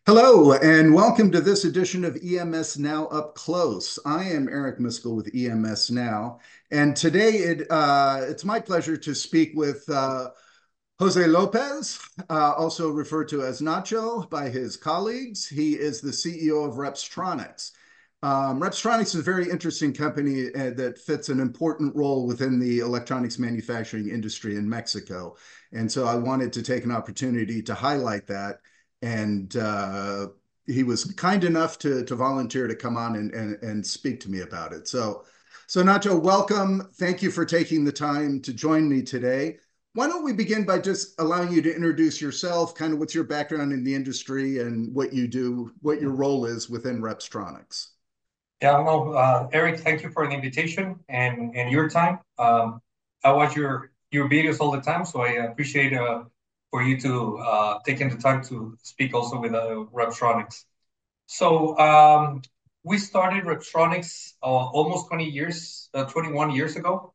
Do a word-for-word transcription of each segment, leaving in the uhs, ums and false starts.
Hello, and welcome to this edition of E M S Now Up Close. I am Eric Miskell with E M S Now, and today it, uh, it's my pleasure to speak with uh, Jose Lopez, uh, also referred to as Nacho by his colleagues. He is the C E O of Repstronics. Um, Repstronics is a very interesting company uh, that fits an important role within the electronics manufacturing industry in Mexico. And so I wanted to take an opportunity to highlight that. And uh, he was kind enough to, to volunteer to come on and, and, and speak to me about it. So, so Nacho, welcome. Thank you for taking the time to join me today. Why don't we begin by just allowing you to introduce yourself, kind of what's your background in the industry and what you do, what your role is within Repstronics? Yeah, no, uh, Eric, thank you for the invitation and and your time. Um, I watch your your videos all the time, so I appreciate uh, for you to uh, taking the time to speak also with uh, Reptronics. So um, we started Reptronics uh, almost twenty years, uh, twenty-one years ago.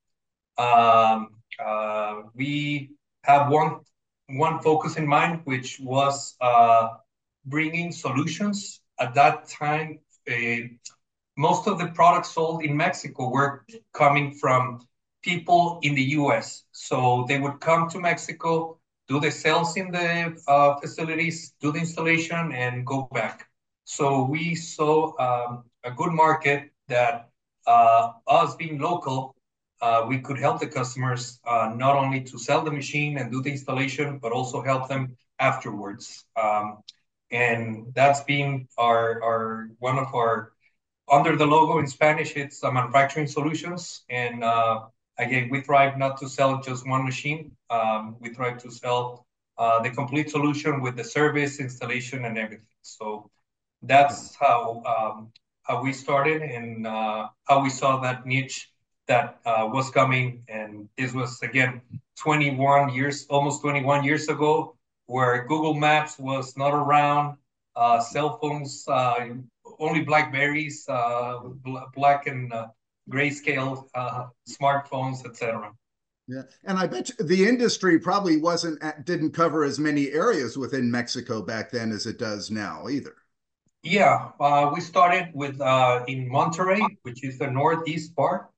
Um, uh, we have one one focus in mind, which was uh, bringing solutions at that time. Uh, Most of the products sold in Mexico were coming from people in the U S. So they would come to Mexico, do the sales in the uh, facilities, do the installation, and go back. So we saw um, a good market that uh, us being local, uh, we could help the customers uh, not only to sell the machine and do the installation, but also help them afterwards. Um, and that's been our, our one of our under the logo in Spanish, it's uh, manufacturing solutions. And uh, again, we thrive not to sell just one machine. Um, we try to sell uh, the complete solution with the service, installation, and everything. So that's how um, how we started and uh, how we saw that niche that uh, was coming. And this was again twenty-one years, almost twenty-one years ago, where Google Maps was not around. Uh, cell phones, uh, only Blackberries, uh, bl black and uh, grayscale uh, smartphones, et cetera. Yeah, and I bet you the industry probably wasn't didn't cover as many areas within Mexico back then as it does now either. Yeah, uh, we started with uh, in Monterrey, which is the northeast part,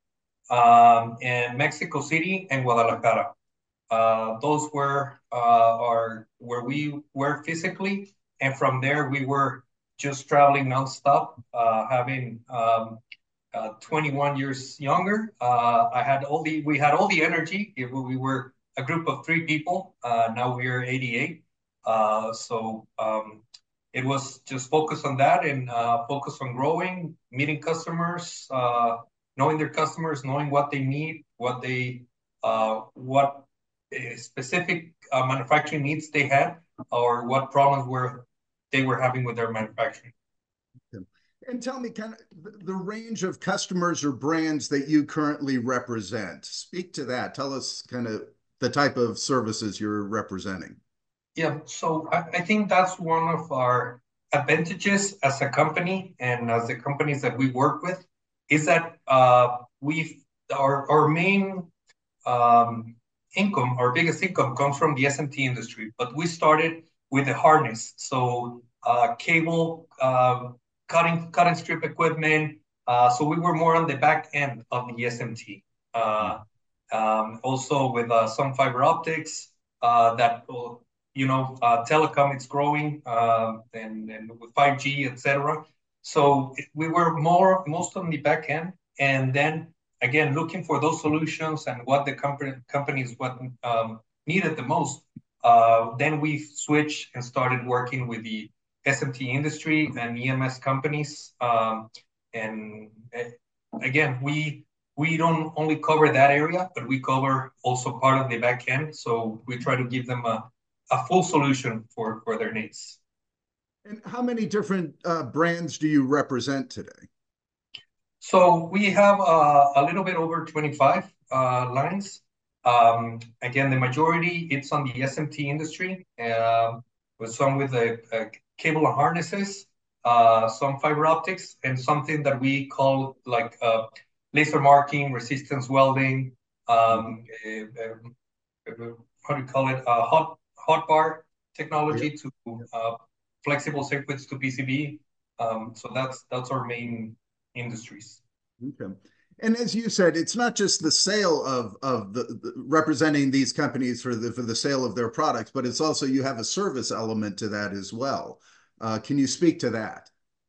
um, and Mexico City and Guadalajara. Uh, those were uh, our where we were physically, and from there we were just traveling nonstop, uh, having um, uh, twenty-one years younger. Uh, I had all the we had all the energy. We were a group of three people. Uh, now we are eighty-eight. Uh, so um, it was just focus on that and uh, focus on growing, meeting customers, uh, knowing their customers, knowing what they need, what they uh, what uh, specific uh, manufacturing needs they had, or what problems were they were having with their manufacturing. And tell me kind of the range of customers or brands that you currently represent. Speak to that. Tell us kind of the type of services you're representing. Yeah, so I, I think that's one of our advantages as a company and as the companies that we work with is that uh, we've our our main um, income, our biggest income comes from the S M T industry, but we started with the harness, so uh, cable, uh, cutting cutting strip equipment. Uh, so we were more on the back end of the S M T. Uh, um, also with uh, some fiber optics uh, that you know, uh, telecom it's growing, uh, and, and with five G, et cetera. So we were more most on the back end, and then again looking for those solutions and what the company companies what um, needed the most. Uh, then we switched and started working with the S M T industry and E M S companies, um, and uh, again we we don't only cover that area, but we cover also part of the back end. So we try to give them a a full solution for for their needs. And how many different uh, brands do you represent today? So we have uh, a little bit over twenty-five uh, lines. Um, again, the majority it's on the S M T industry, uh, with some with the uh, cable and harnesses, uh, some fiber optics, and something that we call like uh, laser marking, resistance welding, Mhm. um, uh, uh, how do you call it? Uh, hot hot bar Yeah. technology to Yeah. uh, flexible circuits to P C B. Um, so that's that's our main industries. Okay. And as you said, it's not just the sale of of the, the representing these companies for the for the sale of their products, but it's also you have a service element to that as well. Uh, can you speak to that?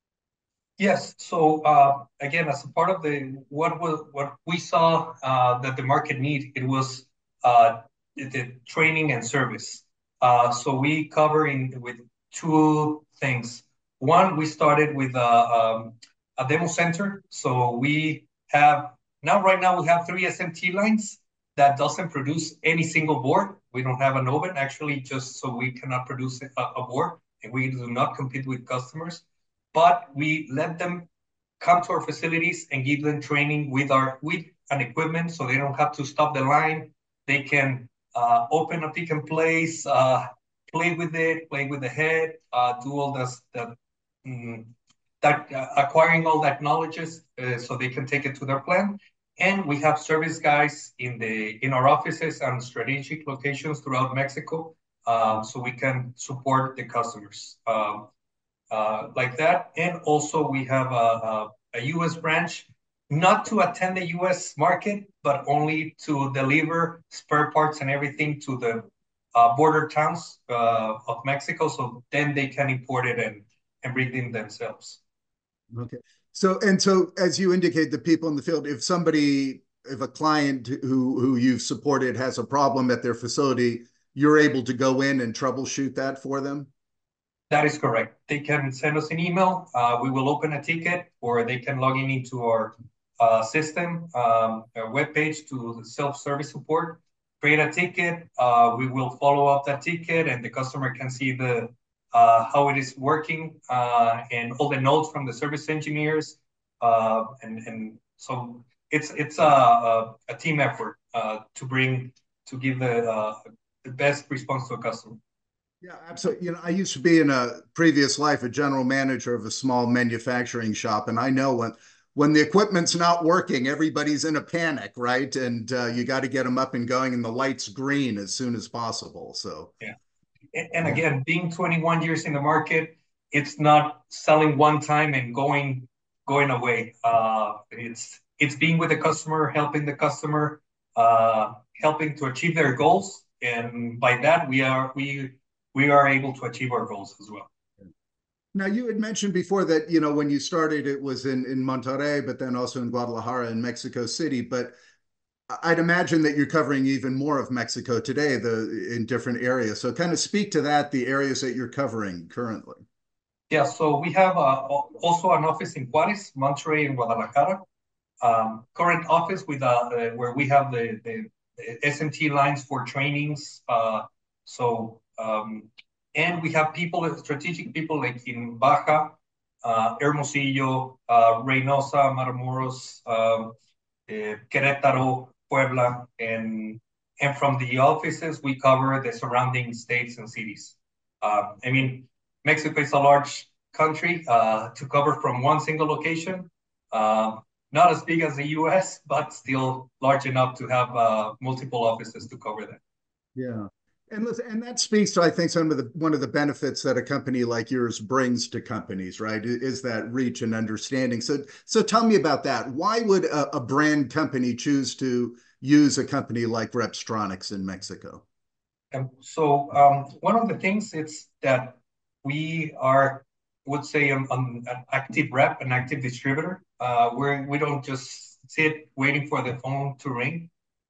Yes. So uh, again, as a part of the what was what we saw uh, that the market need, it was uh, the, the training and service. Uh, so we covering with two things. One, we started with a, um, a demo center. So we have now right now we have three S M T lines that doesn't produce any single board. We don't have an oven actually, just so we cannot produce a, a board, and we do not compete with customers, but we let them come to our facilities and give them training with our with an equipment, so they don't have to stop the line. They can uh, open a pick and place, uh, play with it, play with the head, uh, do all this, that, mm, that uh, acquiring all that knowledge, uh, so they can take it to their plant. And we have service guys in the in our offices and strategic locations throughout Mexico, uh, so we can support the customers. Um, uh, like that. And also we have a, a, a U S branch, not to attend the U S market, but only to deliver spare parts and everything to the uh, border towns uh, of Mexico. So then they can import it and, and bring them themselves. Okay. So, and so as you indicate, the people in the field, if somebody, if a client who who you've supported has a problem at their facility, you're able to go in and troubleshoot that for them? That is correct. They can send us an email. Uh, we will open a ticket, or they can log in into our uh, system, um, our webpage to the self-service support, create a ticket. Uh, we will follow up that ticket, and the customer can see the uh, how it is working uh, and all the notes from the service engineers. Uh, and and so it's it's a, a, a team effort uh, to bring to give the uh, the best response to a customer. Yeah, absolutely. You know, I used to be in a previous life a general manager of a small manufacturing shop, and I know when when the equipment's not working, everybody's in a panic, right? And uh, you got to get them up and going, and the light's green as soon as possible. So, Yeah. And yeah, again, being twenty-one years in the market, it's not selling one time and going going away. Uh, it's it's being with the customer, helping the customer, uh, helping to achieve their goals, and by that we are we we are able to achieve our goals as well. now, you had mentioned before that, you know, when you started, it was in, in Monterrey, but then also in Guadalajara and Mexico City. But I'd imagine that you're covering even more of Mexico today, the in different areas. So kind of speak to that, the areas that you're covering currently. Yeah, so we have uh, also an office in Juarez, Monterrey, and Guadalajara. Um, current office with uh, uh, where we have the, the, the S M T lines for trainings. Uh, so um, and we have people, strategic people like in Baja, uh, Hermosillo, uh, Reynosa, Matamoros, um, uh, Querétaro, Puebla, and and from the offices we cover the surrounding states and cities. Uh, I mean, Mexico is a large country uh, to cover from one single location. Uh, not as big as the U S, but still large enough to have uh, multiple offices to cover that. Yeah. And listen, and that speaks to, I think, some of the one of the benefits that a company like yours brings to companies, right? Is that reach and understanding. So, so tell me about that. Why would a, a brand company choose to use a company like Repstronics in Mexico? And so um, one of the things is that we are, would say, an, an active rep, an active distributor. Uh, where we don't just sit waiting for the phone to ring.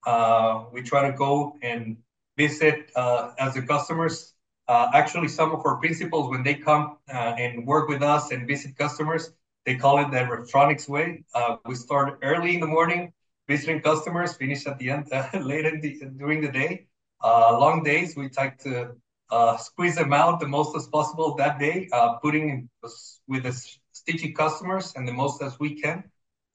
Uh, we try to go and visit uh, as the customers. Uh, actually, some of our principals, when they come uh, and work with us and visit customers, they call it the Reptronics way. Uh, we start early in the morning visiting customers, finish at the end, uh, late in the, during the day. Uh, long days, we try to uh, squeeze them out the most as possible that day, uh, putting in, with the sticky customers and the most as we can.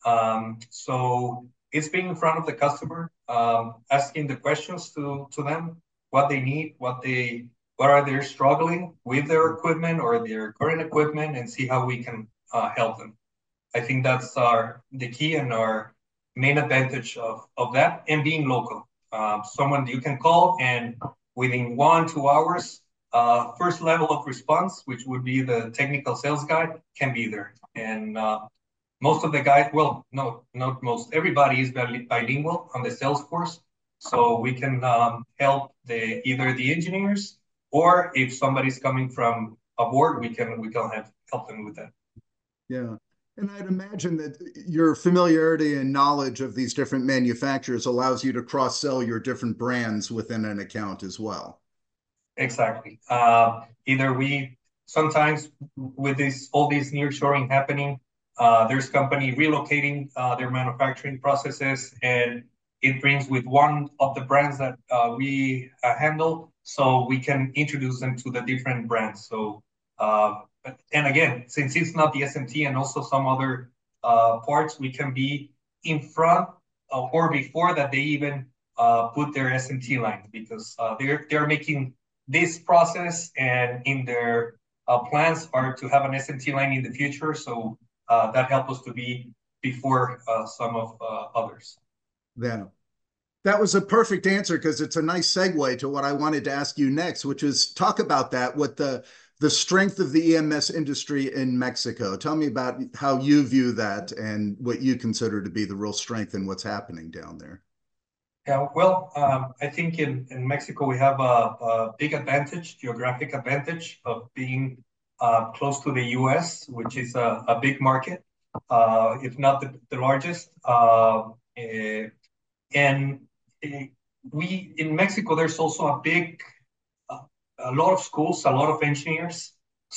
Um, so it's being in front of the customer, um, asking the questions to, to them, what they need, what they, what are they struggling with their equipment or their current equipment, and see how we can uh, help them. I think that's our the key and our main advantage of, of that, and being local. Um, someone you can call and within one, two hours, uh, first level of response, which would be the technical sales guy, can be there. And uh, most of the guys, well, no, not most, everybody is bilingual on the sales force. So we can um, help the either the engineers, or if somebody's coming from aboard, we can we can have, help them with that. Yeah. And I'd imagine that your familiarity and knowledge of these different manufacturers allows you to cross-sell your different brands within an account as well. Exactly. Uh, either we sometimes with this all these nearshoring happening, uh, there's company relocating uh, their manufacturing processes, and it brings with one of the brands that uh, we uh, handle, so we can introduce them to the different brands. So, uh, and again, since it's not the S M T and also some other uh, parts, we can be in front uh, or before that they even uh, put their S M T line, because uh, they're they're making this process, and in their uh, plans are to have an S M T line in the future. So uh, that helps us to be before uh, some of uh, others. Yeah. That was a perfect answer because it's a nice segue to what I wanted to ask you next, which is talk about that, what the the strength of the E M S industry in Mexico. Tell me about how you view that and what you consider to be the real strength in what's happening down there. Yeah, well, um, I think in, in Mexico we have a, a big advantage, geographic advantage of being uh, close to the U S, which is a, a big market, uh, if not the, the largest. Uh, eh, and eh, we in Mexico, there's also a big, uh, a lot of schools, a lot of engineers.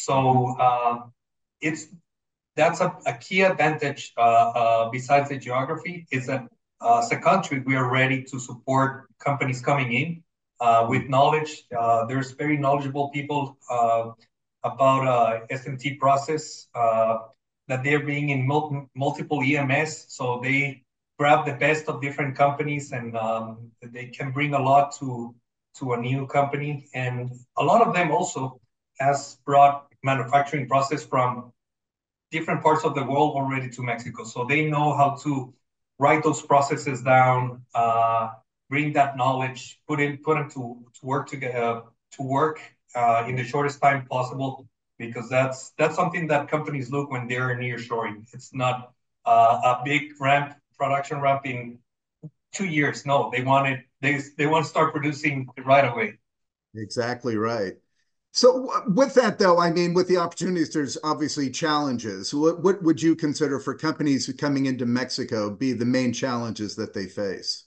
So uh, it's that's a, a key advantage uh, uh, besides the geography, is that uh, as a country, we are ready to support companies coming in uh, with knowledge. Uh, there's very knowledgeable people uh, about uh, S M T process, uh, that they're being in mul multiple E M S. So they grab the best of different companies, and um, they can bring a lot to, to a new company. And a lot of them also has brought manufacturing process from different parts of the world already to Mexico. So they know how to write those processes down, uh, bring that knowledge, put in, put them to, to work together, to work uh, in the shortest time possible, because that's that's something that companies look when they're nearshoring. It's not uh, a big ramp, production ramp in two years. No, they want it. They they want to start producing right away. Exactly right. So with that though, I mean, with the opportunities, there's obviously challenges. What what would you consider for companies coming into Mexico be the main challenges that they face?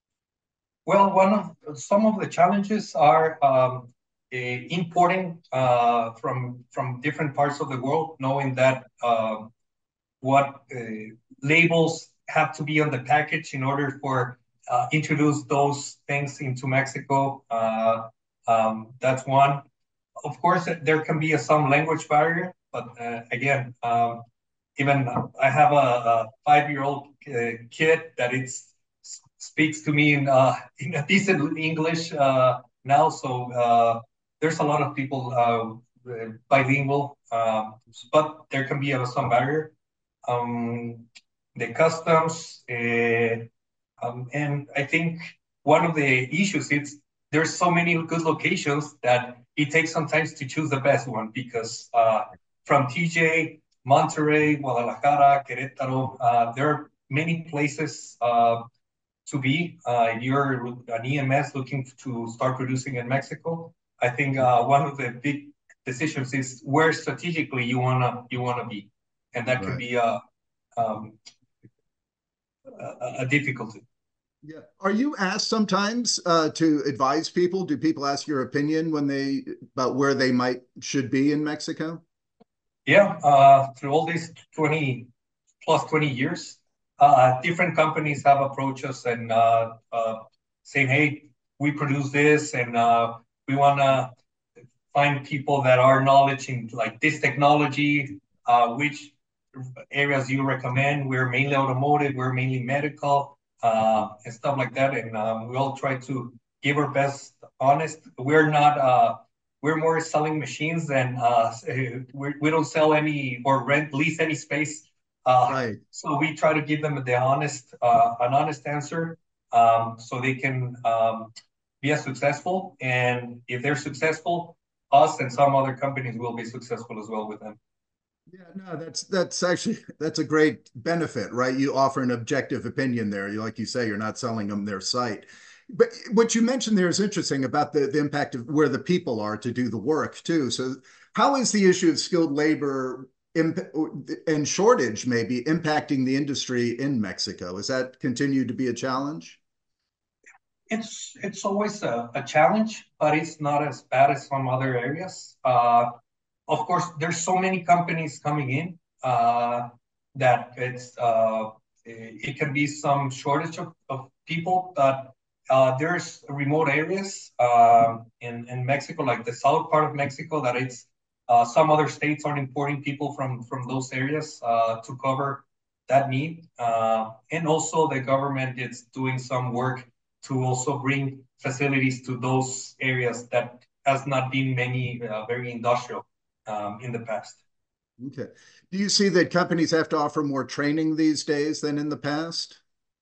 Well, one of some of the challenges are um, eh, importing uh, from from different parts of the world, knowing that uh, what uh, labels have to be on the package in order for uh, introduce those things into Mexico. Uh, um, that's one. Of course, there can be a, some language barrier, but uh, again, um, even I have a, a five-year-old uh, kid that it's speaks to me in uh, in a decent English uh, now. So uh, there's a lot of people uh, bilingual, um, but there can be uh, some barrier. Um, the customs, uh, um, and I think one of the issues is there's so many good locations that it takes some time to choose the best one, because uh, from T J, Monterrey, Guadalajara, Querétaro, uh, there are many places uh, to be. Uh, if you're an E M S looking to start producing in Mexico, I think uh, one of the big decisions is where strategically you wanna you wanna be, and that could Right. be a um, a, a difficulty. Yeah. Are you asked sometimes uh, to advise people? Do people ask your opinion when they about where they might should be in Mexico? Yeah, uh, through all these twenty plus twenty years, uh, different companies have approached us and uh, uh, saying, "Hey, we produce this, and uh, we want to find people that are knowledge in like this technology. Uh, which areas you recommend? We're mainly automotive, we're mainly medical, uh, and stuff like that. And um, we all try to give our best. Honest, we're not. Uh, we're more selling machines than uh, we we don't sell any or rent lease any space. Uh, Right. so we try to give them the honest, uh, an honest answer, um, so they can um, be as successful. And if they're successful, us and some other companies will be successful as well with them. Yeah, no, that's that's actually that's a great benefit, right? You offer an objective opinion there. You like you say, you're not selling them their site. But what you mentioned there is interesting about the, the impact of where the people are to do the work too. So how is the issue of skilled labor imp- and shortage maybe impacting the industry in Mexico? Has that continued to be a challenge? It's it's always a, a challenge, but it's not as bad as some other areas. Uh, of course, there's so many companies coming in uh, that it's uh, it can be some shortage of, of people. But uh, there's remote areas uh, in in Mexico, like the south part of Mexico, that it's uh, some other states are importing people from from those areas uh, to cover that need, uh, and also the government is doing some work to also bring facilities to those areas that has not been many uh, very industrial um, in the past. Okay. Do you see that companies have to offer more training these days than in the past?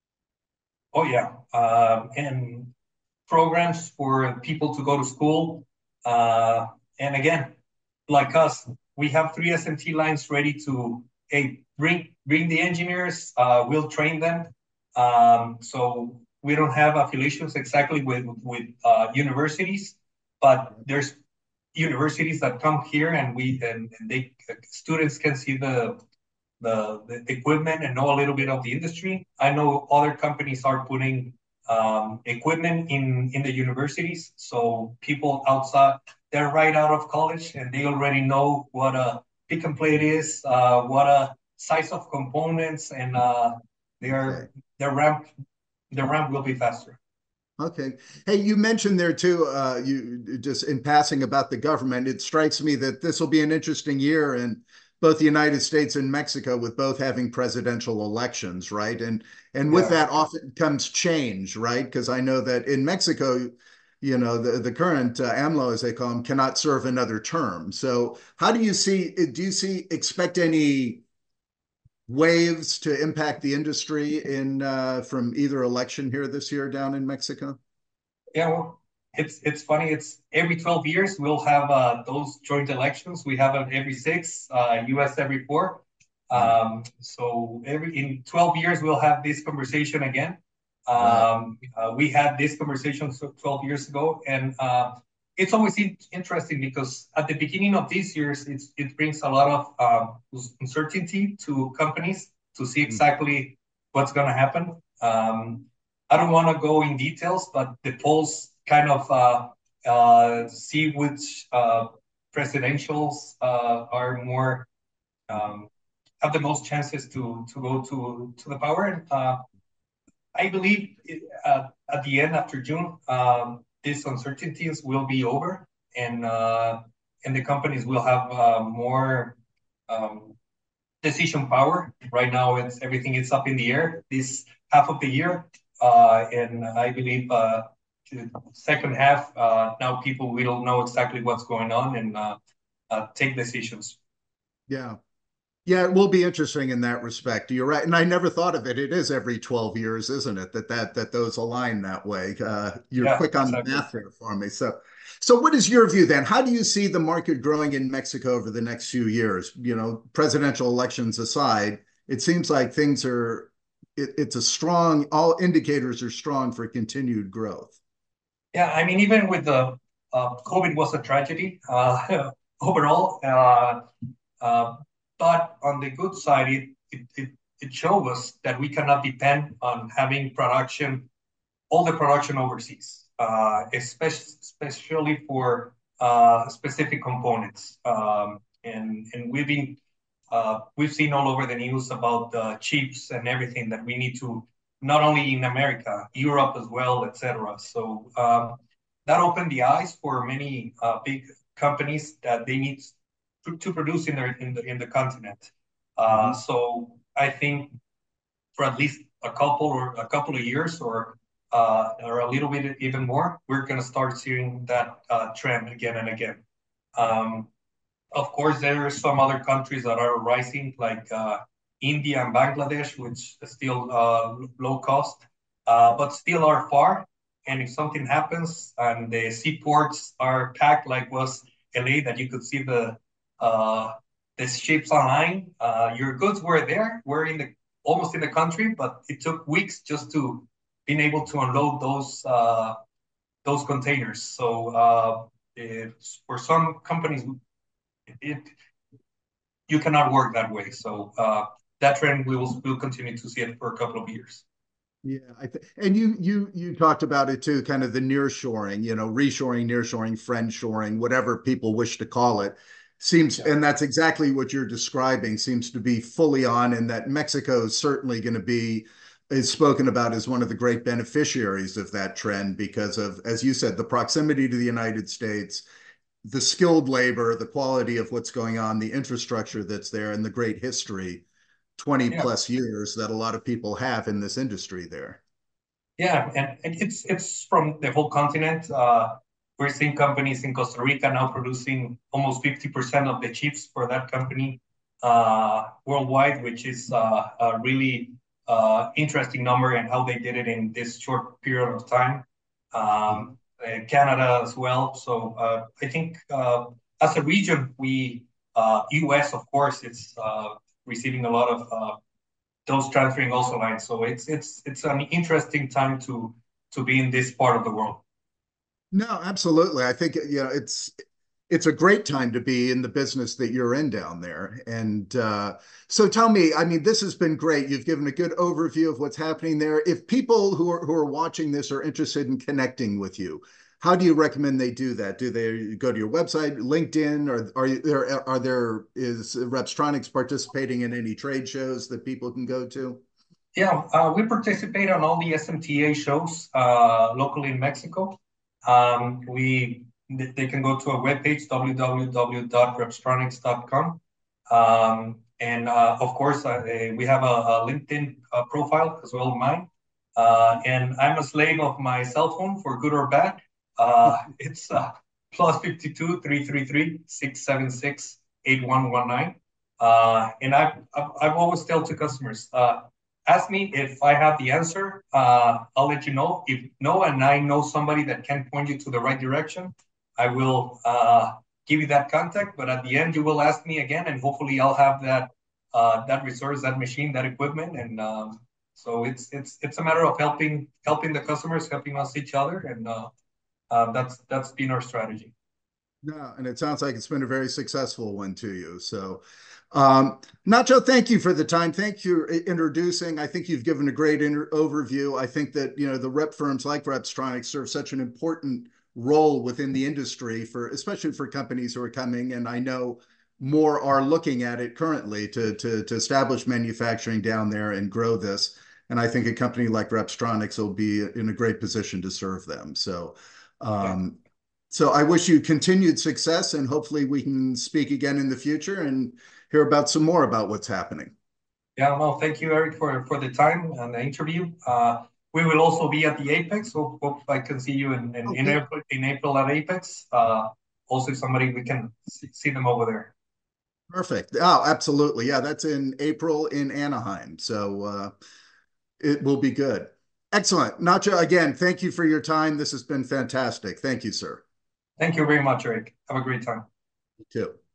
Oh yeah, um, and programs for people to go to school. Uh, and again, like us, we have three S M T lines ready to hey bring bring the engineers. Uh, we'll train them. Um, so we don't have affiliations exactly with with uh, universities, but there's universities that come here and we and, and they students can see the the, the equipment and know a little bit of the industry. I know other companies are putting um, equipment in in the universities, so people outside they're right out of college and they already know what a pick and plate is, uh, what a size of components, and uh, Okay. their their ramp the ramp will be faster. Okay. Hey, you mentioned there too, uh, you just in passing about the government. It strikes me that this will be an interesting year in both the United States and Mexico, with both having presidential elections, right? And and with Yeah. that often comes change, right? Because I know that in Mexico, you know, the the current uh, AMLO, as they call him, cannot serve another term. So how do you see? Do you see expect any waves to impact the industry in uh, from either election here this year down in Mexico? Yeah, well, it's it's funny. It's every twelve years we'll have uh, those joint elections. We have it every six, uh, U S every four. Yeah. Um, so every in twelve years we'll have this conversation again. Wow. Um, uh, we had this conversation twelve years ago, and uh, it's always in interesting because at the beginning of these years, it's, it brings a lot of um, uncertainty to companies to see Mm. exactly what's going to happen. Um, I don't want to go in details, but the polls kind of uh, uh, see which uh, presidentials uh, are more um, have the most chances to to go to to the power. And uh, I believe it, uh, at the end after June, um, these uncertainties will be over, and uh, and the companies will have uh, more um, decision power. Right now, it's everything is up in the air this half of the year, uh, and I believe uh, the second half uh, now people will know exactly what's going on and uh, uh, take decisions. Yeah. Yeah, it will be interesting in that respect. You're right. And I never thought of it. It is every twelve years, isn't it? That that that those align that way. Uh, you're Yeah, quick on the exactly. math there for me. So so what is your view then? How do you see the market growing in Mexico over the next few years? You know, presidential elections aside, it seems like things are it, it's a strong, all indicators are strong for continued growth. Yeah, I mean, even with the uh, COVID was a tragedy uh, overall, uh, uh, but on the good side, it, it it it showed us that we cannot depend on having production all the production overseas, uh, especially especially for uh, specific components. Um, and and we've been uh, we've seen all over the news about the chips and everything that we need to not only in America, Europe as well, et cetera. So um, that opened the eyes for many uh, big companies that they need to, to produce in their in the in the continent. Uh, Mhm. so I think for at least a couple or a couple of years or uh, or a little bit even more, we're going to start seeing that uh, trend again and again. Um, of course, there are some other countries that are rising, like uh, India and Bangladesh, which is still uh, low cost, uh, but still are far. And if something happens and the seaports are packed like was L A that you could see the uh, the ships online. Uh, your goods were there, were in the almost in the country, but it took weeks just to being able to unload those uh, those containers. So uh, it, for some companies, it you cannot work that way. So uh, that trend we will we'll continue to see it for a couple of years. Yeah, I think, and you you you talked about it too, kind of the nearshoring, you know, reshoring, nearshoring, friendshoring, whatever people wish to call it, seems, Yeah. and that's exactly what you're describing, seems to be fully on, and that Mexico is certainly going to be is spoken about as one of the great beneficiaries of that trend because of, as you said, the proximity to the United States, the skilled labor, the quality of what's going on, the infrastructure that's there, and the great history, twenty Yeah. plus years that a lot of people have in this industry there. Yeah, and, and it's it's from the whole continent. Uh, we're seeing companies in Costa Rica now producing almost fifty percent of the chips for that company uh, worldwide, which is uh, a really uh, interesting number and how they did it in this short period of time. Um, uh, Canada as well. So uh, I think uh, as a region, we uh, U S of course, it's uh, receiving a lot of uh, those transferring also lines. So it's it's it's an interesting time to to be in this part of the world. No, absolutely. I think you know it's it's a great time to be in the business that you're in down there. And uh, so tell me, I mean, this has been great. You've given a good overview of what's happening there. If people who are who are watching this are interested in connecting with you, how do you recommend they do that? Do they go to your website, LinkedIn, or are you there? Are there is Repstronics participating in any trade shows that people can go to? Yeah, uh, we participate on all the S M T A shows uh, locally in Mexico. Um, we they can go to our webpage w w w dot repstronics dot com. Um, and uh, of course, uh, we have a, a LinkedIn uh, profile as well, mine. Uh, and I'm a slave of my cell phone for good or bad. Uh, it's uh, plus fifty-two, three three three, six seven six, eight one one nine. Uh, and I've, I've, I've always tell to customers, uh, ask me if I have the answer. Uh, I'll let you know. If no, and I know somebody that can point you to the right direction, I will uh, give you that contact. But at the end, you will ask me again, and hopefully, I'll have that uh, that resource, that machine, that equipment, and um, so it's it's it's a matter of helping helping the customers, helping us each other, and uh, uh, that's that's been our strategy. No, and it sounds like it's been a very successful one to you. So, um, Nacho, thank you for the time. Thank you for introducing. I think you've given a great inter- overview. I think that, you know, the rep firms like Repstronics serve such an important role within the industry for, especially for companies who are coming. And I know more are looking at it currently to, to, to establish manufacturing down there and grow this. And I think a company like Repstronics will be in a great position to serve them. So, Yeah. um, so I wish you continued success and hopefully we can speak again in the future and hear about some more about what's happening. Yeah, well, thank you, Eric, for, for the time and the interview. Uh, we will also be at the Apex. So hope I can see you in, in, in Okay. April in April at Apex. Uh, also, if somebody we can see, see them over there. Perfect. Oh, absolutely. Yeah, that's in April in Anaheim. So uh, it will be good. Excellent. Nacho, again, thank you for your time. This has been fantastic. Thank you, sir. Thank you very much, Eric. Have a great time. You too.